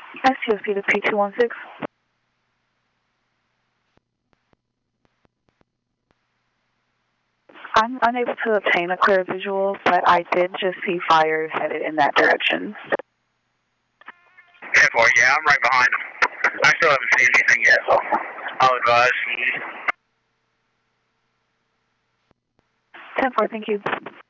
STFC to P216. I'm unable to obtain a clear visual, but I did just see fire headed in that direction. 10-4, yeah, I'm right behind him. I still haven't seen anything yet, so I'll advise. 10-4, thank you.